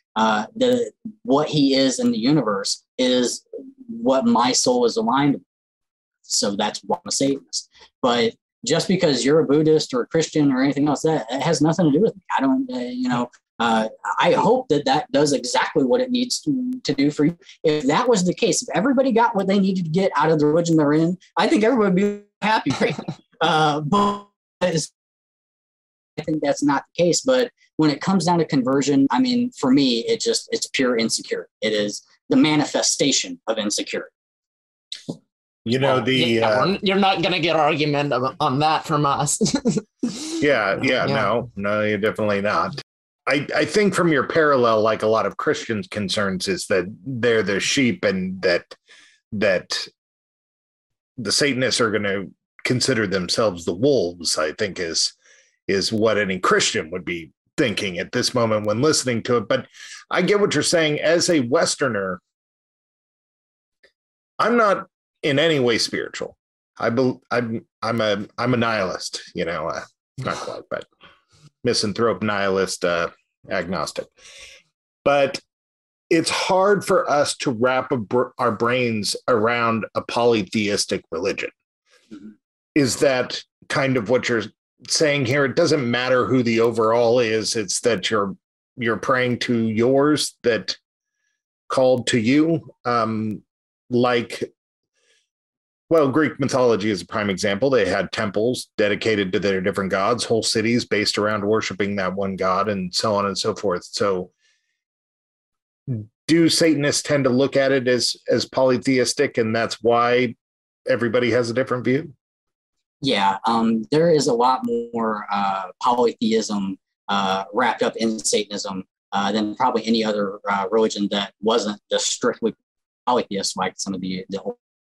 what he is in the universe is what my soul is aligned with. So that's why I'm a Satanist. But just because you're a Buddhist or a Christian or anything else, that has nothing to do with me. I don't, I hope that does exactly what it needs to do for you. If that was the case, if everybody got what they needed to get out of the religion they're in, I think everybody would be happy. But I think that's not the case. But when it comes down to conversion, I mean, for me, it's pure insecurity. It is the manifestation of insecurity. You're not going to get argument on that from us. No, you're definitely not. I think from your parallel, like a lot of Christians' concerns is that they're the sheep and that the Satanists are going to consider themselves the wolves, I think is what any Christian would be thinking at this moment when listening to it. But I get what you're saying. As a Westerner, I'm not in any way spiritual. I'm a nihilist, not quite, but misanthrope, nihilist, agnostic. But it's hard for us to wrap our brains around a polytheistic religion. Mm-hmm. Is that kind of what you're saying here? It doesn't matter who the overall is. It's that you're praying to yours that called to you. Greek mythology is a prime example. They had temples dedicated to their different gods, whole cities based around worshiping that one god, and so on and so forth. So do Satanists tend to look at it as polytheistic, and that's why everybody has a different view? Yeah, there is a lot more polytheism wrapped up in Satanism than probably any other religion that wasn't just strictly polytheist, like some of the old.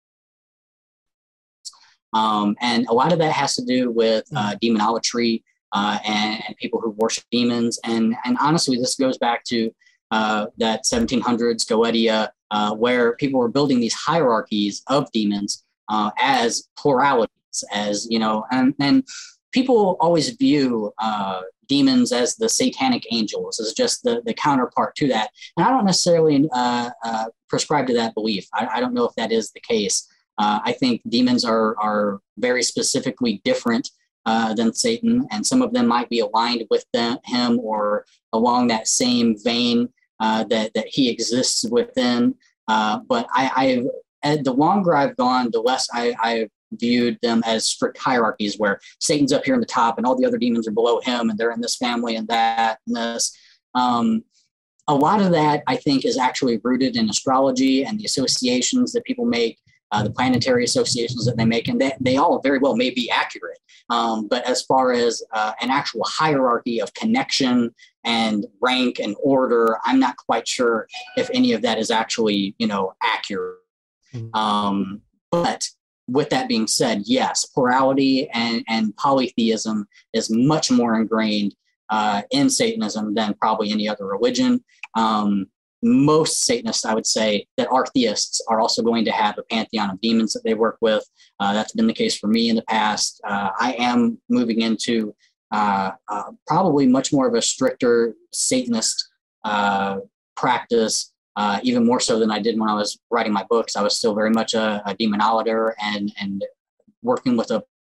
And a lot of that has to do with demonolatry and people who worship demons. And honestly, this goes back to that 1700s Goetia, where people were building these hierarchies of demons as pluralities, and people always view demons as the satanic angels, as just the counterpart to that. And I don't necessarily prescribe to that belief. I don't know if that is the case. I think demons are very specifically different than Satan, and some of them might be aligned with him or along that same vein that he exists within. But the longer I've gone, the less I've viewed them as strict hierarchies where Satan's up here in the top and all the other demons are below him and they're in this family and that and this. A lot of that, I think, is actually rooted in astrology and the associations that people make. The planetary associations that they make, and they all very well may be accurate. But as far as an actual hierarchy of connection and rank and order, I'm not quite sure if any of that is actually, accurate. Mm-hmm. But with that being said, yes, plurality and polytheism is much more ingrained in Satanism than probably any other religion. Most Satanists, I would say, that are theists are also going to have a pantheon of demons that they work with. That's been the case for me in the past. I am moving into probably much more of a stricter Satanist practice, even more so than I did when I was writing my books. I was still very much a demonolator and working with of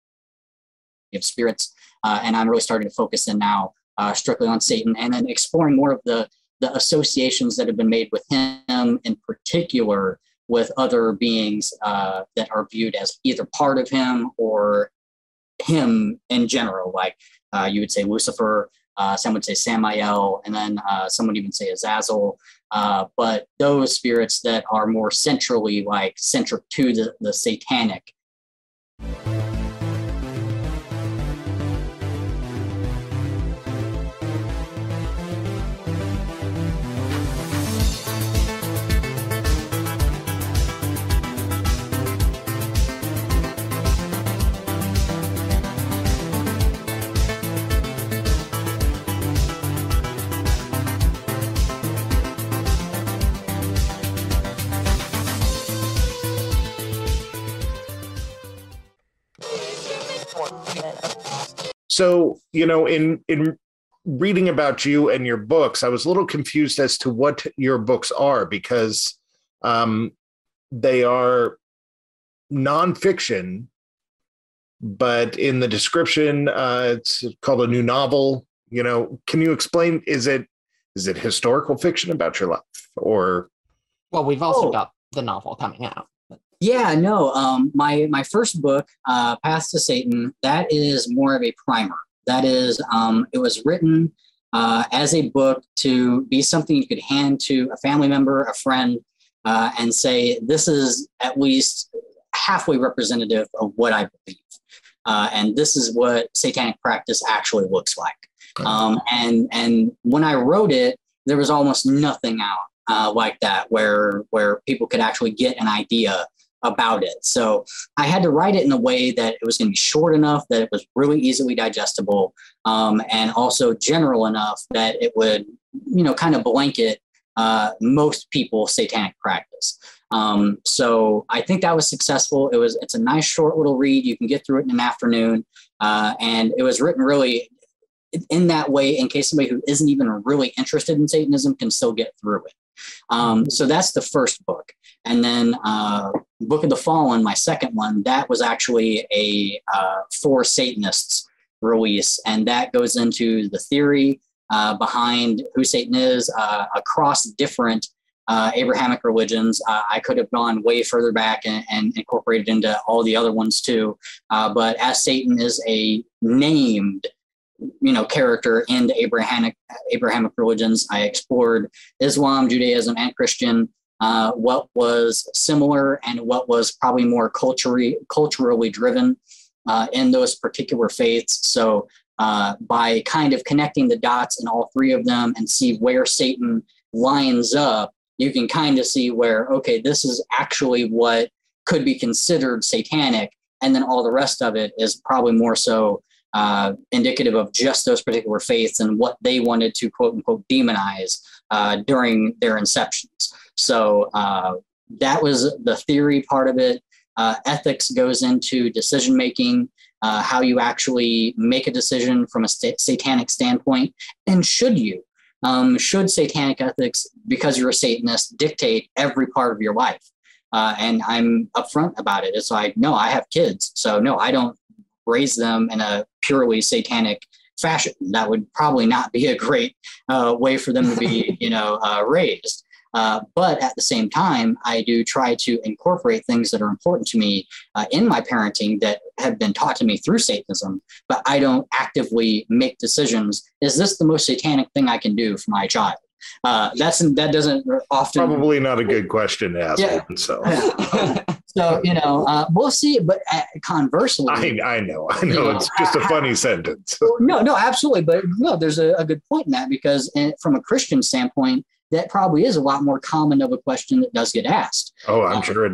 spirits. And I'm really starting to focus in now strictly on Satan and then exploring more of the associations that have been made with him, in particular with other beings that are viewed as either part of him or him in general. Like you would say Lucifer, some would say Samael, and then some would even say Azazel. But those spirits that are more centrally centric to the satanic. So, in reading about you and your books, I was a little confused as to what your books are, because they are nonfiction, but in the description, it's called a new novel. Can you explain? Is it historical fiction about your life, or? Well, we've also got the novel coming out. Yeah, no. My first book, Path to Satan, that is more of a primer. That is, it was written as a book to be something you could hand to a family member, a friend, and say, this is at least halfway representative of what I believe. And this is what satanic practice actually looks like. And when I wrote it, there was almost nothing out like that where people could actually get an idea about it. So I had to write it in a way that it was going to be short enough that it was really easily digestible, and also general enough that it would, kind of blanket most people's satanic practice. So I think that was successful. It's a nice short little read. You can get through it in an afternoon. And it was written really in that way in case somebody who isn't even really interested in Satanism can still get through it. So that's the first book. And then Book of the Fallen, my second one, that was actually a for Satanists release. And that goes into the theory behind who Satan is across different Abrahamic religions. I could have gone way further back and incorporated into all the other ones too. But as Satan is a named character in the Abrahamic religions, I explored Islam, Judaism, and Christian, what was similar and what was probably more culturally driven in those particular faiths. So by kind of connecting the dots in all three of them and see where Satan lines up, you can kind of see where, okay, this is actually what could be considered satanic. And then all the rest of it is probably more so indicative of just those particular faiths and what they wanted to quote unquote demonize during their inceptions. So that was the theory part of it. Ethics goes into decision making, how you actually make a decision from a satanic standpoint, and should you? Should satanic ethics, because you're a Satanist, dictate every part of your life? And I'm upfront about it. It's like, no, I have kids, so no, I don't raise them in a purely satanic fashion. That would probably not be a great way for them to be, raised. But at the same time, I do try to incorporate things that are important to me in my parenting that have been taught to me through Satanism, but I don't actively make decisions. Is this the most satanic thing I can do for my child? That doesn't often. Probably not a good question to ask. Yeah. So. So, we'll see. But conversely, I know. It's just a funny sentence. No, absolutely. But no, there's a good point in that, because from a Christian standpoint, that probably is a lot more common of a question that does get asked. Oh, I'm sure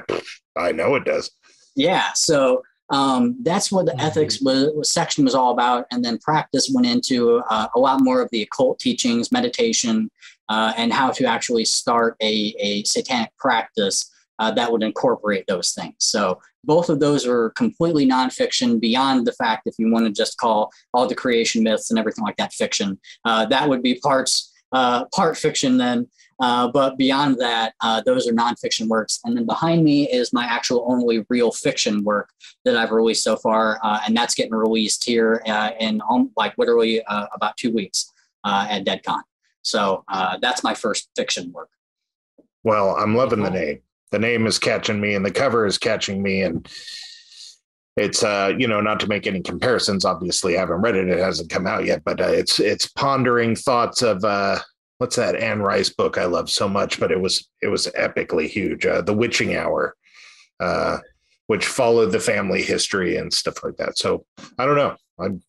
I know it does. Yeah. So that's what the ethics section was all about. And then practice went into a lot more of the occult teachings, meditation, and how to actually start a satanic practice that would incorporate those things. So both of those are completely nonfiction, beyond the fact if you want to just call all the creation myths and everything like that fiction. That would be part fiction then. But beyond that, those are nonfiction works. And then behind me is my actual only real fiction work that I've released so far. And that's getting released here in literally about 2 weeks at DeadCon. So that's my first fiction work. Well, I'm loving the name. The name is catching me and the cover is catching me. And it's, not to make any comparisons, obviously I haven't read it. It hasn't come out yet, but it's pondering thoughts of, what's that Anne Rice book I love so much, but it was epically huge. The Witching Hour, which followed the family history and stuff like that. So I don't know. I'm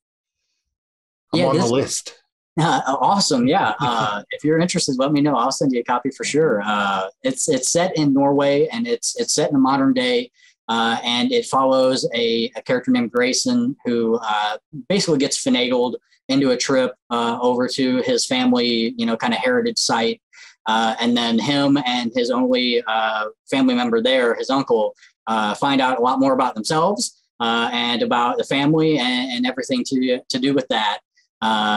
on the list. Awesome. Yeah. If you're interested, let me know. I'll send you a copy for sure. It's set in Norway, and it's set in the modern day. And it follows a character named Grayson who basically gets finagled into a trip over to his family, kind of heritage site. And then him and his only family member there, his uncle, find out a lot more about themselves and about the family and everything to do with that.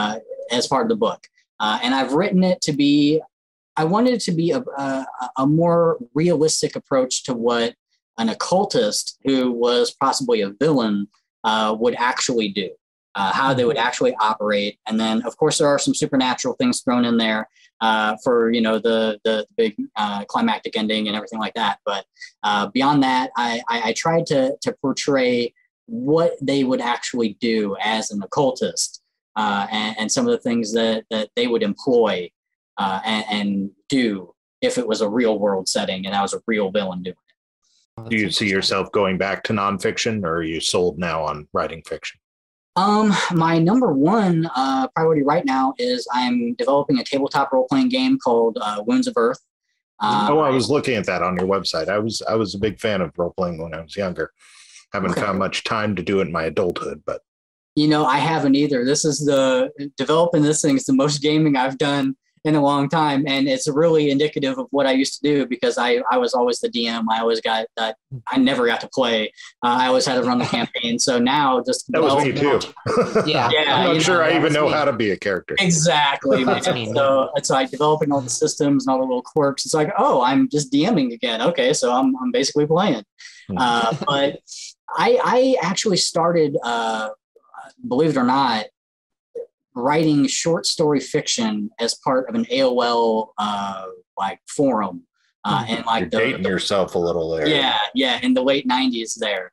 as part of the book. And I've written it to be, I wanted it to be a more realistic approach to what an occultist who was possibly a villain would actually do, how they would actually operate. And then, of course, there are some supernatural things thrown in there for, the big climactic ending and everything like that. But beyond that, I tried to portray what they would actually do as an occultist and some of the things that they would employ and do if it was a real world setting and I was a real villain doing it. Do you see yourself going back to nonfiction, or are you sold now on writing fiction? My number one priority right now is I'm developing a tabletop role-playing game called Wounds of Earth. I was looking at that on your website. I was a big fan of role-playing when I was younger. Haven't found much time to do it in my adulthood, but I haven't either. This is developing this thing is the most gaming I've done in a long time. And it's really indicative of what I used to do because I was always the DM. I always got that. I never got to play. I always had to run the campaign. So now just. That was me too. Yeah. I'm not sure I even know how to be a character. Exactly. So it's like developing all the systems and all the little quirks. It's like, oh, I'm just DMing again. Okay. So I'm basically playing. But I actually started, believe it or not, writing short story fiction as part of an AOL forum, and You're dating yourself a little there. Yeah, in the late '90s there.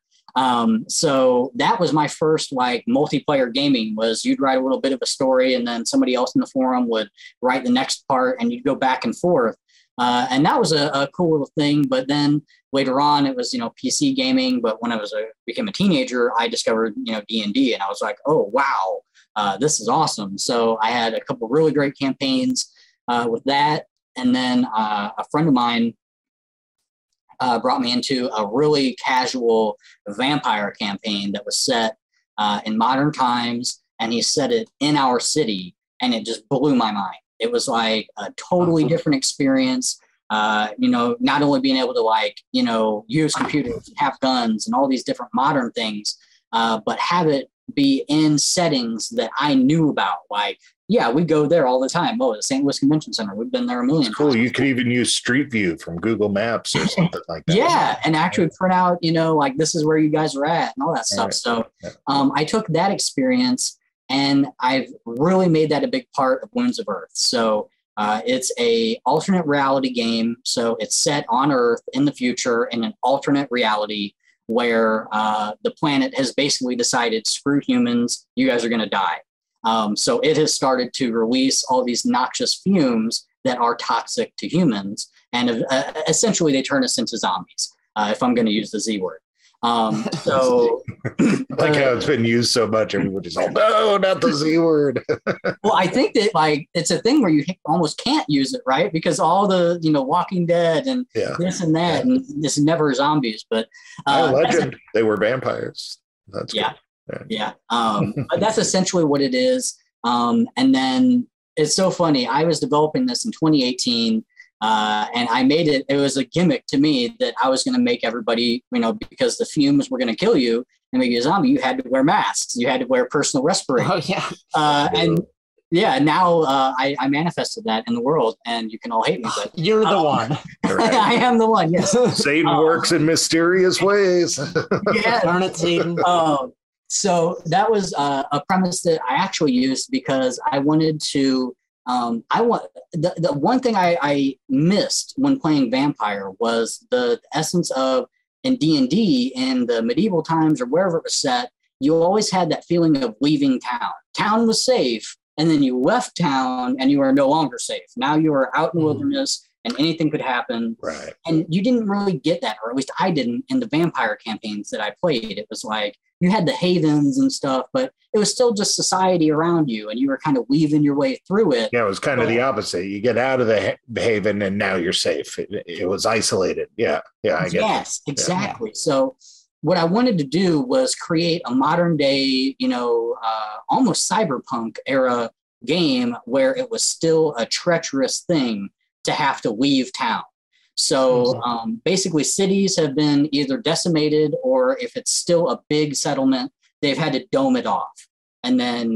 So that was my first multiplayer gaming. Was you'd write a little bit of a story, and then somebody else in the forum would write the next part, and you'd go back and forth. And that was a cool little thing. But then later on, it was PC gaming. But when I became a teenager, I discovered D&D, and I was like, oh wow. This is awesome. So I had a couple really great campaigns with that. And then a friend of mine brought me into a really casual vampire campaign that was set in modern times. And he set it in our city. And it just blew my mind. It was like a totally different experience. Not only being able to use computers and have guns and all these different modern things, but have it be in settings that I knew about. We go there all the time. Oh, the St. Louis Convention Center. We've been there a million times. Cool. You could even use Street View from Google Maps or something like that. Yeah, and actually print out, this is where you guys are at and all that stuff. Right. So I took that experience and I've really made that a big part of Wounds of Earth. So it's a alternate reality game. So it's set on Earth in the future in an alternate reality where the planet has basically decided, screw humans, you guys are going to die. So it has started to release all these noxious fumes that are toxic to humans. And essentially they turn us into zombies, if I'm going to use the Z word. So like how it's been used so much, everybody's like, no, not the Z word. Well, I think that it's a thing where you almost can't use it, right? Because all the Walking Dead and this and that, and this never zombies, but legend they were vampires. That's good. But that's essentially what it is. And then it's so funny. I was developing this in 2018. And I made it, it was a gimmick to me that I was going to make everybody, because the fumes were going to kill you and make you a zombie, you had to wear masks. You had to wear personal respirators. Oh, yeah. Now I manifested that in the world and you can all hate me. But you're the one. I am the one, yes. Satan works in mysterious ways. Learn it, Satan. So that was a premise that I actually used because I wanted to the one thing I missed when playing vampire was the essence of in D&D in the medieval times or wherever it was set, you always had that feeling of leaving town. Town was safe, and then you left town and you are no longer safe. Now you are out in the wilderness and anything could happen. Right. And you didn't really get that, or at least I didn't in the vampire campaigns that I played. It was like you had the havens and stuff, but it was still just society around you and you were kind of weaving your way through it. Yeah, it was kind of the opposite. You get out of the haven and now you're safe. It was isolated. Yeah, I get it. Yes, exactly. Yeah. So what I wanted to do was create a modern day, almost cyberpunk era game where it was still a treacherous thing to have to leave town. So basically cities have been either decimated or if it's still a big settlement, they've had to dome it off and then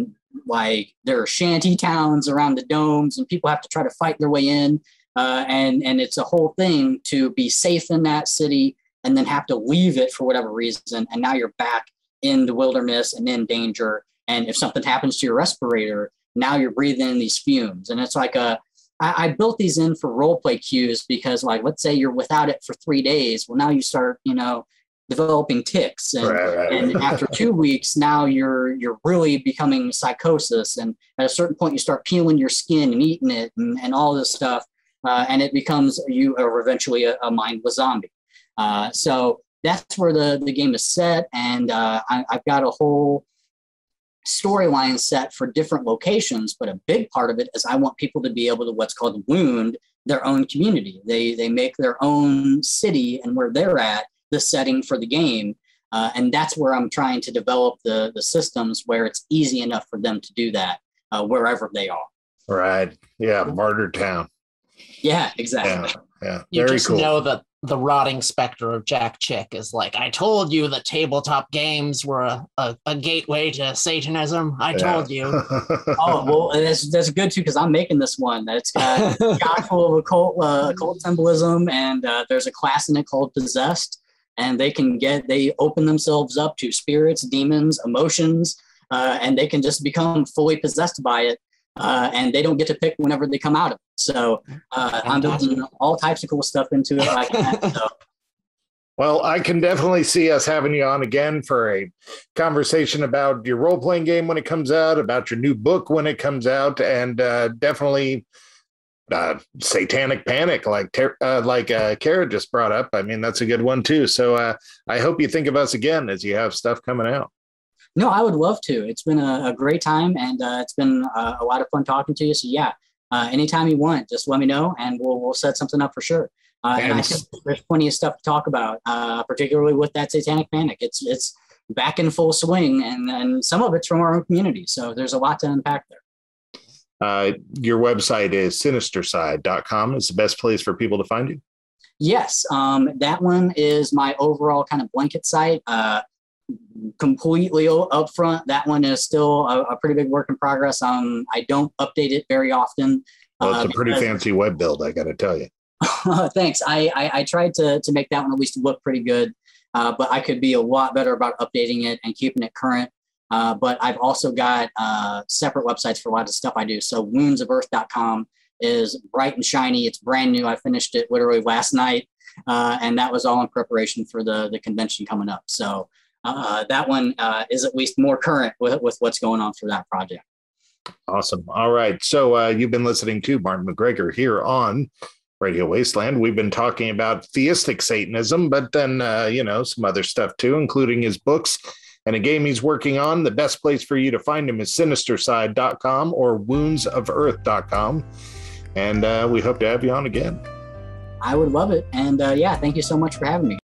like there are shanty towns around the domes, and people have to try to fight their way in. And it's a whole thing to be safe in that city and then have to leave it for whatever reason. And now you're back in the wilderness and in danger. And if something happens to your respirator, now you're breathing in these fumes. And it's like I built these in for role play cues because, like, let's say you're without it for 3 days. Well, now you start, developing tics. And, and after 2 weeks, now you're really becoming psychosis. And at a certain point, you start peeling your skin and eating it and all this stuff. And it becomes you are eventually a mindless zombie. So that's where the game is set. And I've got a whole storyline set for different locations, but a big part of it is I want people to be able to what's called wound their own community. They make their own city and where they're at the setting for the game. And that's where I'm trying to develop the systems where it's easy enough for them to do that wherever they are. Right. Yeah. Martyr Town. Yeah, exactly. Yeah. You Very just cool. know that the rotting specter of Jack Chick is like, I told you that tabletop games were a gateway to Satanism. I told you. Oh, well, that's good too, because I'm making this one that's got full of occult symbolism, and there's a class in it called Possessed, and they open themselves up to spirits, demons, emotions, and they can just become fully possessed by it. And they don't get to pick whenever they come out of it. So I'm building all types of cool stuff into it like that. So. Well, I can definitely see us having you on again for a conversation about your role-playing game when it comes out, about your new book when it comes out, and definitely Satanic Panic, like Kara just brought up. I mean, that's a good one too. So I hope you think of us again as you have stuff coming out. No, I would love to. It's been a great time, and it's been a lot of fun talking to you. So yeah, anytime you want, just let me know, and we'll set something up for sure. And I think there's plenty of stuff to talk about, particularly with that Satanic Panic. It's back in full swing, and some of it's from our own community. So there's a lot to unpack there. Your website is sinisterside.com. Is the best place for people to find you? Yes, that one is my overall kind of blanket site. Completely upfront, that one is still a pretty big work in progress. I don't update it very often. Well, it's a pretty fancy web build, I got to tell you. Thanks. I tried to make that one at least look pretty good, but I could be a lot better about updating it and keeping it current. But I've also got separate websites for a lot of stuff I do. So woundsofearth.com is bright and shiny. It's brand new. I finished it literally last night, and that was all in preparation for the convention coming up. So that one is at least more current with what's going on for that project. Awesome. All right. So you've been listening to Martin McGregor here on Radio Wasteland. We've been talking about theistic Satanism, but then, some other stuff too, including his books and a game he's working on. The best place for you to find him is sinisterside.com or woundsofearth.com. And we hope to have you on again. I would love it. And thank you so much for having me.